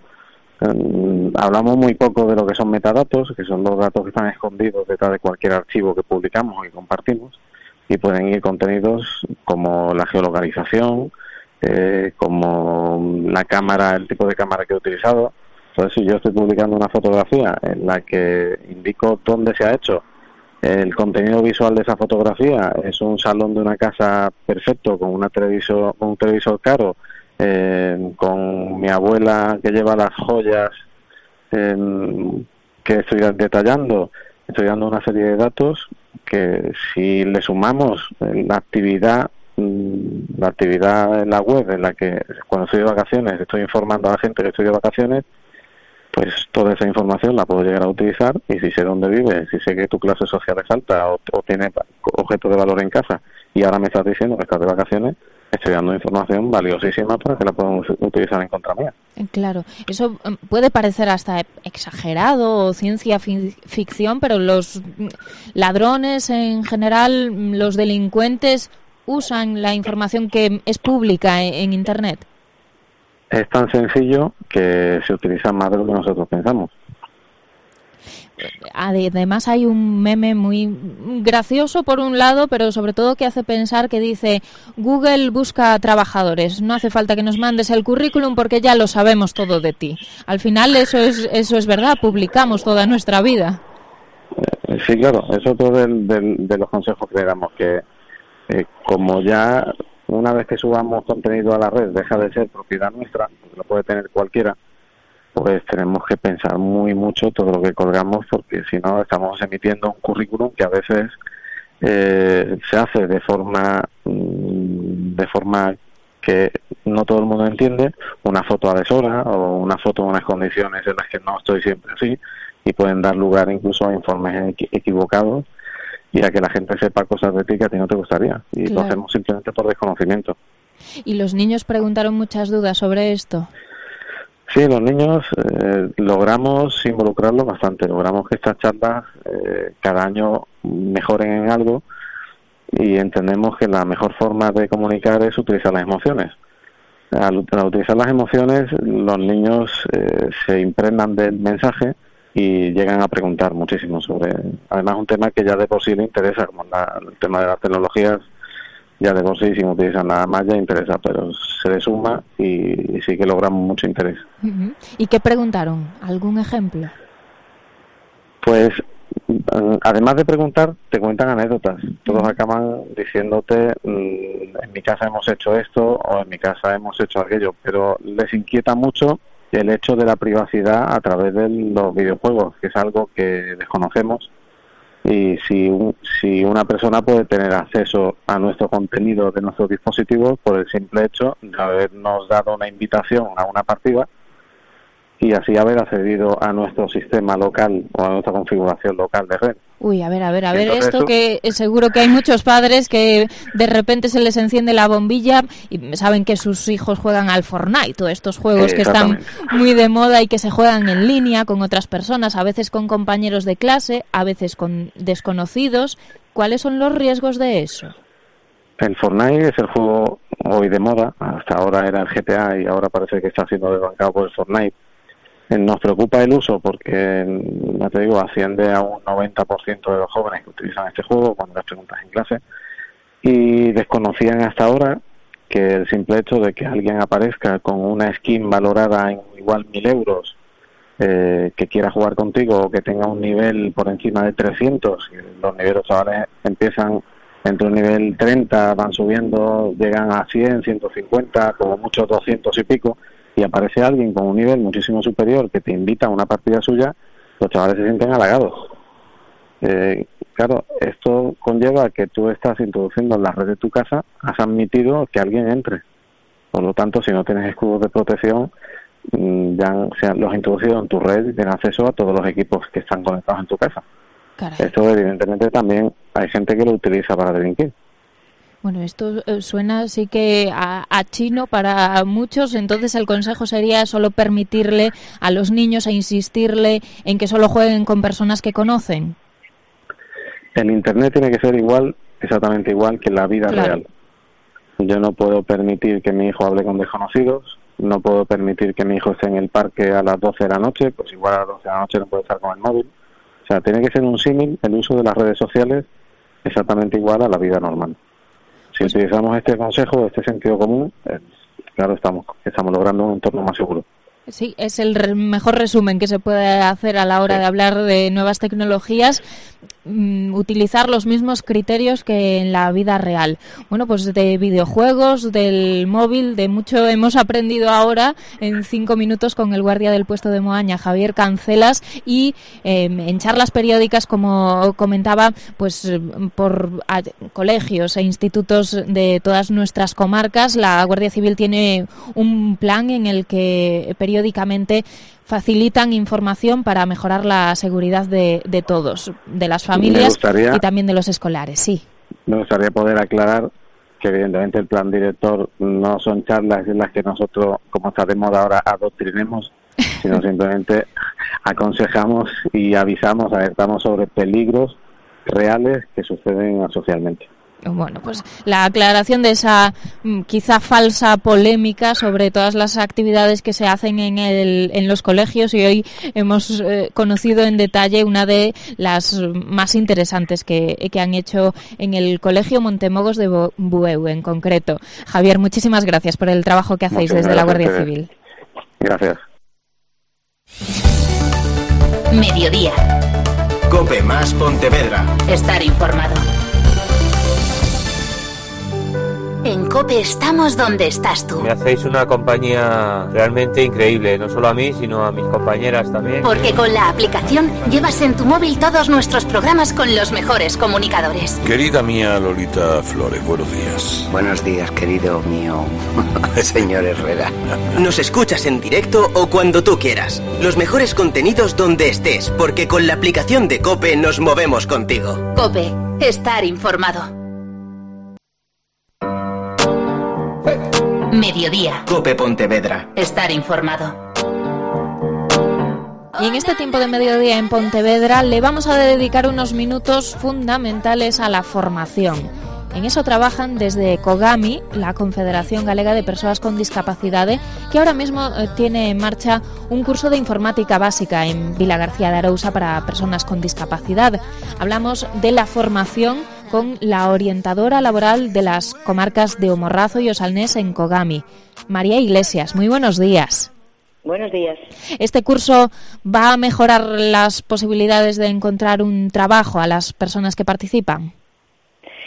Eh, hablamos muy poco de lo que son metadatos, que son los datos que están escondidos detrás de cualquier archivo que publicamos y compartimos, y pueden ir contenidos como la geolocalización, eh, como la cámara, el tipo de cámara que he utilizado. Entonces, si yo estoy publicando una fotografía en la que indico dónde se ha hecho, el contenido visual de esa fotografía es un salón de una casa perfecto, con una televisor, con un televisor caro, eh, con mi abuela que lleva las joyas eh, que estoy detallando, estoy dando una serie de datos que si le sumamos la actividad la actividad en la web en la que cuando estoy de vacaciones estoy informando a la gente que estoy de vacaciones, pues toda esa información la puedo llegar a utilizar, y si sé dónde vives, si sé que tu clase social es alta o, o tiene objetos de valor en casa y ahora me estás diciendo que estás de vacaciones, estoy dando información valiosísima para que la podamos utilizar en contra mía. Claro, eso puede parecer hasta exagerado o ciencia ficción, pero los ladrones en general, los delincuentes, usan la información que es pública en, en Internet. Es tan sencillo que se utiliza más de lo que nosotros pensamos. Además hay un meme muy gracioso por un lado, pero sobre todo que hace pensar, que dice: Google busca trabajadores, no hace falta que nos mandes el currículum porque ya lo sabemos todo de ti. Al final eso es eso es verdad, publicamos toda nuestra vida. Sí, claro, es otro del, del, de los consejos que le damos, que eh, como ya una vez que subamos contenido a la red deja de ser propiedad nuestra, lo puede tener cualquiera, pues tenemos que pensar muy mucho todo lo que colgamos, porque si no estamos emitiendo un currículum que a veces eh, se hace de forma de forma que no todo el mundo entiende, una foto a deshora o una foto en unas condiciones en las que no estoy siempre así, y pueden dar lugar incluso a informes equi- equivocados y a que la gente sepa cosas de ti que a ti no te gustaría, y claro, lo hacemos simplemente por desconocimiento. ¿Y los niños preguntaron muchas dudas sobre esto? Sí, los niños eh, logramos involucrarlos bastante, logramos que estas charlas eh, cada año mejoren en algo, y entendemos que la mejor forma de comunicar es utilizar las emociones. Al, al utilizar las emociones, los niños eh, se impregnan del mensaje y llegan a preguntar muchísimo sobre, además, un tema que ya de por sí le interesa, como la, el tema de las tecnologías. Ya de por sí, si no utilizan nada más, ya interesa, pero se le suma y, y sí que logramos mucho interés. Uh-huh. ¿Y qué preguntaron? ¿Algún ejemplo? Pues, además de preguntar, te cuentan anécdotas. Todos uh-huh. acaban diciéndote, en mi casa hemos hecho esto o en mi casa hemos hecho aquello, pero les inquieta mucho el hecho de la privacidad a través de los videojuegos, que es algo que desconocemos Y si, un, si una persona puede tener acceso a nuestro contenido de nuestros dispositivos por el simple hecho de habernos dado una invitación a una partida y así haber accedido a nuestro sistema local o a nuestra configuración local de red. Uy, a ver, a ver, a ver, Entonces, esto eso... que seguro que hay muchos padres que de repente se les enciende la bombilla y saben que sus hijos juegan al Fortnite o estos juegos que están muy de moda y que se juegan en línea con otras personas, a veces con compañeros de clase, a veces con desconocidos. ¿Cuáles son los riesgos de eso? El Fortnite es el juego hoy de moda, hasta ahora era el G T A y ahora parece que está siendo desbancado por el Fortnite. Nos preocupa el uso porque, ya te digo, asciende a un noventa por ciento de los jóvenes que utilizan este juego cuando les preguntas en clase y desconocían hasta ahora que el simple hecho de que alguien aparezca con una skin valorada en igual mil euros eh, que quiera jugar contigo o que tenga un nivel por encima de trescientos, los niveles chavales empiezan entre un nivel treinta, van subiendo, llegan a cien, ciento cincuenta, como mucho doscientos y pico, y aparece alguien con un nivel muchísimo superior que te invita a una partida suya, los chavales se sienten halagados. Eh, claro, esto conlleva que tú estás introduciendo en la red de tu casa, has admitido que alguien entre. Por lo tanto, si no tienes escudos de protección, ya se los has introducido en tu red y tienes acceso a todos los equipos que están conectados en tu casa. Caray. Esto evidentemente también hay gente que lo utiliza para delinquir. Bueno, esto suena sí que a, a chino para muchos, entonces el consejo sería solo permitirle a los niños e insistirle en que solo jueguen con personas que conocen. En Internet tiene que ser igual, exactamente igual que en la vida claro. real. Yo no puedo permitir que mi hijo hable con desconocidos, no puedo permitir que mi hijo esté en el parque a las doce de la noche, pues igual a las doce de la noche no puede estar con el móvil. O sea, tiene que ser un símil el uso de las redes sociales exactamente igual a la vida normal. Si utilizamos este consejo, este sentido común, eh, claro, estamos estamos logrando un entorno más seguro. Sí, es el re- mejor resumen que se puede hacer a la hora sí. de hablar de nuevas tecnologías, mm, utilizar los mismos criterios que en la vida real. Bueno, pues de videojuegos, del móvil, de mucho hemos aprendido ahora en cinco minutos con el guardia del puesto de Moaña, Javier Cancelas, y eh, en charlas periódicas, como comentaba, pues por a, colegios e institutos de todas nuestras comarcas, la Guardia Civil tiene un plan en el que periódicamente facilitan información para mejorar la seguridad de, de todos, de las familias y también de los escolares. Sí. Me gustaría poder aclarar que evidentemente el plan director no son charlas en las que nosotros, como está de moda ahora, adoctrinemos, sino simplemente aconsejamos y avisamos, alertamos sobre peligros reales que suceden socialmente. Bueno, pues la aclaración de esa quizá falsa polémica sobre todas las actividades que se hacen en el, en los colegios, y hoy hemos eh, conocido en detalle una de las más interesantes que, que han hecho en el Colegio Montemogos de Bueu en concreto. Javier, muchísimas gracias por el trabajo que hacéis Muchas desde la Guardia Civil. Gracias. Mediodía. COPE más Pontevedra. Estar informado. En COPE estamos donde estás tú. Me hacéis una compañía realmente increíble, no solo a mí, sino a mis compañeras también. Porque con la aplicación llevas en tu móvil todos nuestros programas con los mejores comunicadores. Querida mía Lolita Flores, buenos días. Buenos días, querido mío, señor Herrera. Nos escuchas en directo o cuando tú quieras. Los mejores contenidos donde estés, porque con la aplicación de COPE nos movemos contigo. COPE, estar informado. Mediodía. COPE Pontevedra. Estar informado. Y en este tiempo de mediodía en Pontevedra le vamos a dedicar unos minutos fundamentales a la formación. En eso trabajan desde COGAMI, la Confederación Galega de Persoas con Discapacidade, que ahora mismo tiene en marcha un curso de informática básica en Vilagarcía de Arousa para personas con discapacidad. Hablamos de la formación con la orientadora laboral de las comarcas de O Morrazo y O Salnés en COGAMI, María Iglesias. Muy buenos días. Buenos días. ¿Este curso va a mejorar las posibilidades de encontrar un trabajo a las personas que participan?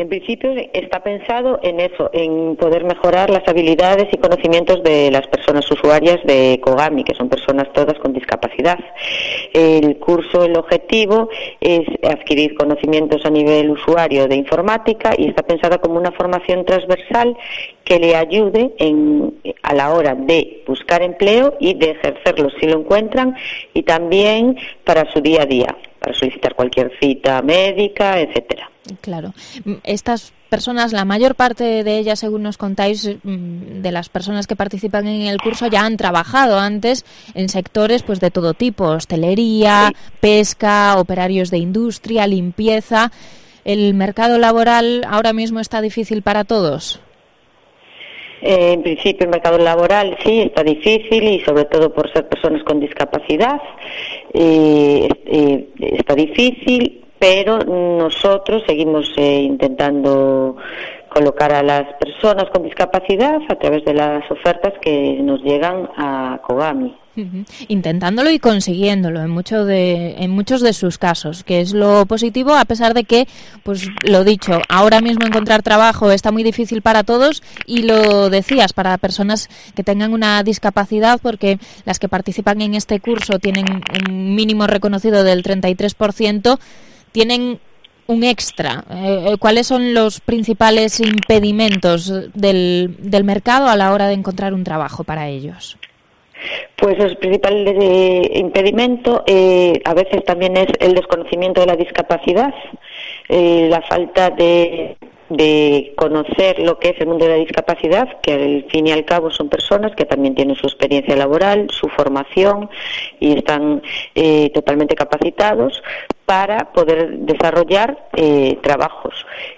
En principio está pensado en eso, en poder mejorar las habilidades y conocimientos de las personas usuarias de Kogami, que son personas todas con discapacidad. El curso, el objetivo es adquirir conocimientos a nivel usuario de informática y está pensada como una formación transversal que le ayude en, a la hora de buscar empleo y de ejercerlo si lo encuentran, y también para su día a día, para solicitar cualquier cita médica, etcétera. Claro. Estas personas, la mayor parte de ellas, según nos contáis, de las personas que participan en el curso, ya han trabajado antes en sectores pues de todo tipo: hostelería, sí. pesca, operarios de industria, limpieza. ¿El mercado laboral ahora mismo está difícil para todos? Eh, en principio el mercado laboral sí está difícil, y sobre todo por ser personas con discapacidad eh, eh, está difícil, pero nosotros seguimos eh, intentando colocar a las personas con discapacidad a través de las ofertas que nos llegan a Kogami. Uh-huh. Intentándolo y consiguiéndolo en mucho de en muchos de sus casos, que es lo positivo, a pesar de que, pues lo dicho, ahora mismo encontrar trabajo está muy difícil para todos, y lo decías, para personas que tengan una discapacidad, porque las que participan en este curso tienen un mínimo reconocido del treinta y tres por ciento, tienen un extra. Eh, ¿Cuáles son los principales impedimentos del, del mercado a la hora de encontrar un trabajo para ellos? Pues el principal eh, impedimento eh, a veces también es el desconocimiento de la discapacidad, eh, la falta de, de conocer lo que es el mundo de la discapacidad, que al fin y al cabo son personas que también tienen su experiencia laboral, su formación, y están eh, totalmente capacitados para poder desarrollar eh, trabajos.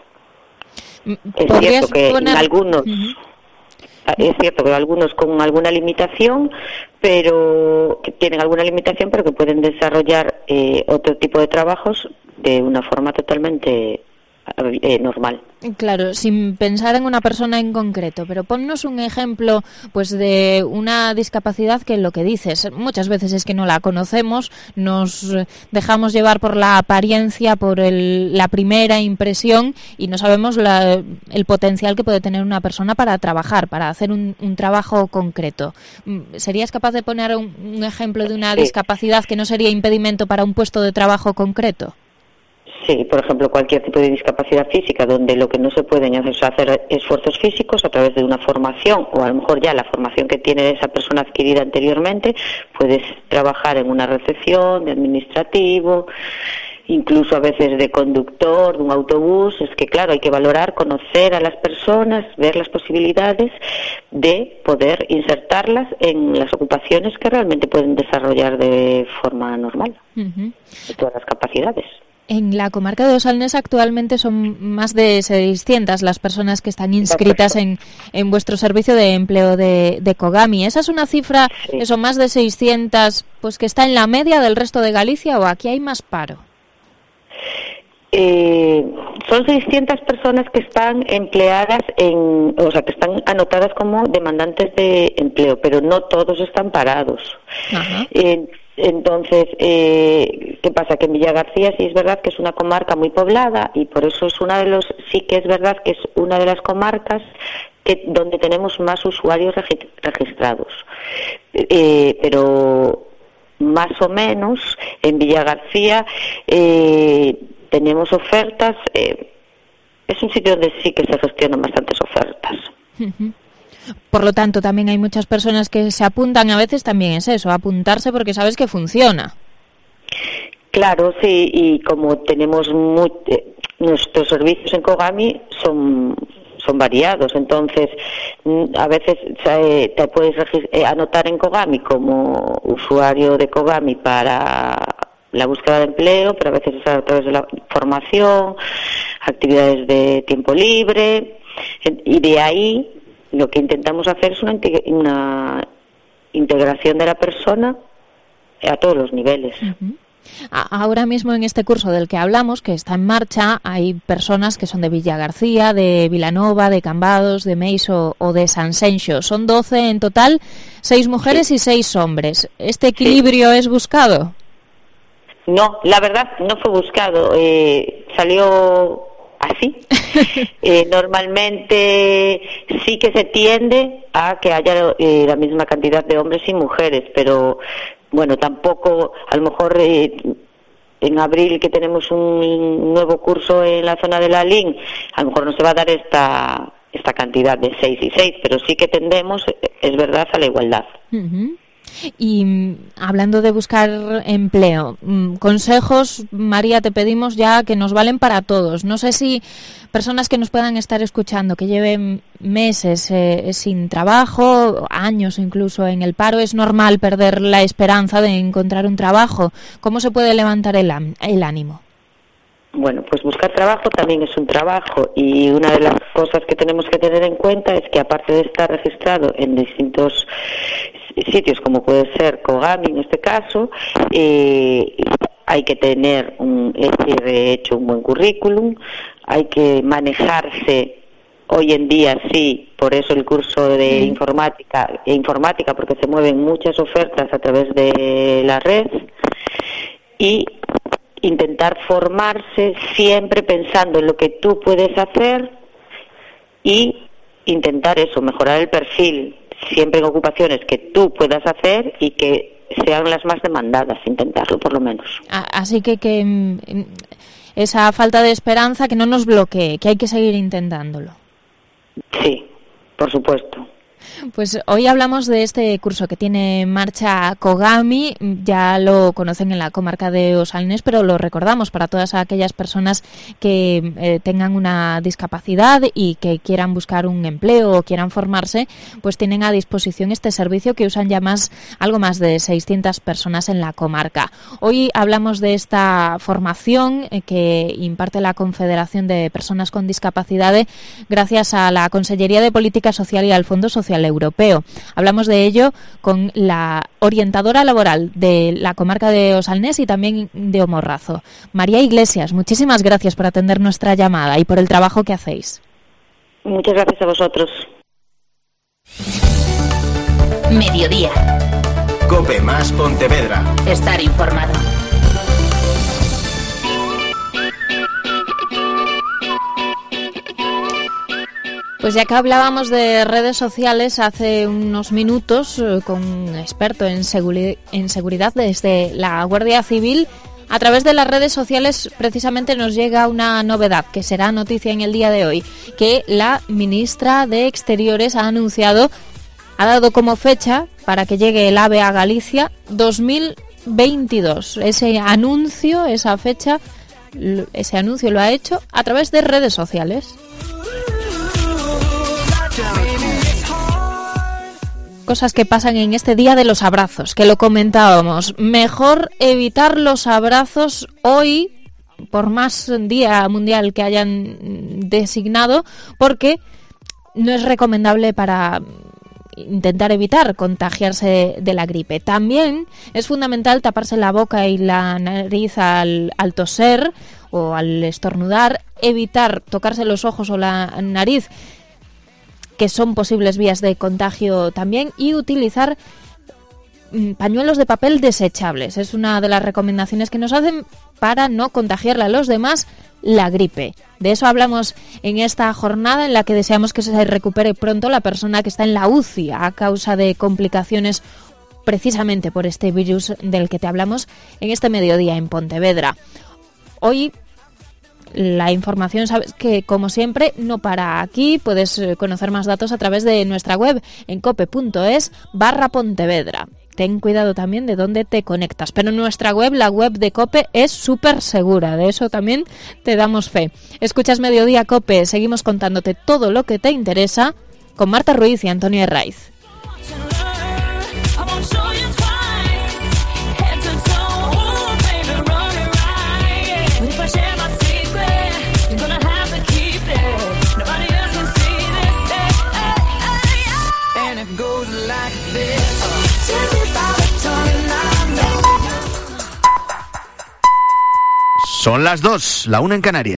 Es cierto que poner... en algunos... Uh-huh. Es cierto que algunos con alguna limitación, pero que tienen alguna limitación, pero que pueden desarrollar eh, otro tipo de trabajos de una forma totalmente eh, normal. Claro, sin pensar en una persona en concreto, pero ponnos un ejemplo pues de una discapacidad que, lo que dices, muchas veces es que no la conocemos, nos dejamos llevar por la apariencia, por el, la primera impresión, y no sabemos la, el potencial que puede tener una persona para trabajar, para hacer un, un trabajo concreto. ¿Serías capaz de poner un, un ejemplo de una sí. discapacidad que no sería impedimento para un puesto de trabajo concreto? Sí, por ejemplo, cualquier tipo de discapacidad física donde lo que no se pueden hacer es hacer esfuerzos físicos a través de una formación, o a lo mejor ya la formación que tiene esa persona adquirida anteriormente, puedes trabajar en una recepción, de administrativo, incluso a veces de conductor de un autobús. Es que claro, hay que valorar, conocer a las personas, ver las posibilidades de poder insertarlas en las ocupaciones que realmente pueden desarrollar de forma normal, uh-huh. de todas las capacidades. En la comarca de Osalnés actualmente son más de seiscientas las personas que están inscritas en, en vuestro servicio de empleo de, de Kogami. ¿Esa es una cifra, sí. eso, más de seiscientas, pues que está en la media del resto de Galicia, o aquí hay más paro? Eh, son seiscientas personas que están empleadas en, o sea, que están anotadas como demandantes de empleo, pero no todos están parados. Ajá. Eh, Entonces, eh, ¿qué pasa? Que en Villagarcía sí es verdad que es una comarca muy poblada, y por eso es una de los, sí que es verdad que es una de las comarcas que donde tenemos más usuarios regi- registrados. Eh, pero más o menos en Villagarcía eh, tenemos ofertas. Eh, es un sitio donde sí que se gestionan bastantes ofertas. Uh-huh. Por lo tanto, también hay muchas personas que se apuntan. A veces también es eso, apuntarse porque sabes que funciona. Claro, sí, y como tenemos muy, eh, nuestros servicios en Kogami son son variados, entonces a veces eh, te puedes regist- eh, anotar en Kogami como usuario de Kogami para la búsqueda de empleo, pero a veces es a través de la formación, actividades de tiempo libre, y de ahí lo que intentamos hacer es una, integ- una integración de la persona a todos los niveles. Uh-huh. Ahora mismo en este curso del que hablamos, que está en marcha, hay personas que son de Villagarcía, de Vilanova, de Cambados, de Meiso o de Sanxenxo. Son doce en total, seis mujeres sí. y seis hombres. ¿Este equilibrio sí. es buscado? No, la verdad no fue buscado. Eh, salió así así. eh, normalmente sí que se tiende a que haya eh, la misma cantidad de hombres y mujeres, pero bueno, tampoco, a lo mejor eh, en abril que tenemos un nuevo curso en la zona de la L I N, a lo mejor no se va a dar esta esta cantidad de seis y seis, pero sí que tendemos, es verdad, a la igualdad. Uh-huh. Y hablando de buscar empleo, consejos, María, te pedimos ya que nos valen para todos. No sé si personas que nos puedan estar escuchando, que lleven meses eh, sin trabajo, años incluso en el paro, es normal perder la esperanza de encontrar un trabajo. ¿Cómo se puede levantar el, el ánimo? Bueno, pues buscar trabajo también es un trabajo, y una de las cosas que tenemos que tener en cuenta es que, aparte de estar registrado en distintos sitios como puede ser Cogami en este caso, eh, hay que tener un, de hecho un buen currículum, hay que manejarse hoy en día, sí, por eso el curso de mm. informática, informática porque se mueven muchas ofertas a través de la red, y intentar formarse siempre pensando en lo que tú puedes hacer y intentar eso, mejorar el perfil, siempre en ocupaciones que tú puedas hacer y que sean las más demandadas, intentarlo por lo menos. Así que, que esa falta de esperanza que no nos bloquee, que hay que seguir intentándolo. Sí, por supuesto. Pues hoy hablamos de este curso que tiene en marcha Cogami, ya lo conocen en la comarca de Osalnés, pero lo recordamos para todas aquellas personas que eh, tengan una discapacidad y que quieran buscar un empleo o quieran formarse, pues tienen a disposición este servicio que usan ya más, algo más de seiscientas personas en la comarca. Hoy hablamos de esta formación eh, que imparte la Confederación de Personas con Discapacidad gracias a la Consellería de Política Social y al Fondo Social Europeo. Hablamos de ello con la orientadora laboral de la comarca de Osalnés y también de Omorrazo, María Iglesias. Muchísimas gracias por atender nuestra llamada y por el trabajo que hacéis. Muchas gracias a vosotros. Mediodía. COPE más Pontevedra. Estar informado. Pues ya que hablábamos de redes sociales hace unos minutos eh, con un experto en, seguri- en seguridad desde la Guardia Civil, a través de las redes sociales precisamente nos llega una novedad que será noticia en el día de hoy, que la ministra de Exteriores ha anunciado, ha dado como fecha para que llegue el AVE a Galicia dos mil veintidós. Ese anuncio, esa fecha, ese anuncio lo ha hecho a través de redes sociales. Cosas que pasan en este día de los abrazos, que lo comentábamos. Mejor evitar los abrazos hoy, por más día mundial que hayan designado, porque no es recomendable para intentar evitar contagiarse de la gripe. También es fundamental taparse la boca y la nariz al, al toser o al estornudar, evitar tocarse los ojos o la nariz, que son posibles vías de contagio también, y utilizar pañuelos de papel desechables. Es una de las recomendaciones que nos hacen para no contagiarle a los demás la gripe. De eso hablamos en esta jornada en la que deseamos que se recupere pronto la persona que está en la U C I a causa de complicaciones precisamente por este virus del que te hablamos en este mediodía en Pontevedra. Hoy la información, sabes que como siempre no para aquí, puedes conocer más datos a través de nuestra web en cope.es barra Pontevedra. Ten cuidado también de dónde te conectas, pero nuestra web, la web de COPE, es súper segura, de eso también te damos fe. Escuchas Mediodía COPE, seguimos contándote todo lo que te interesa con Marta Ruiz y Antonio Herraiz. Son las dos, la una en Canarias.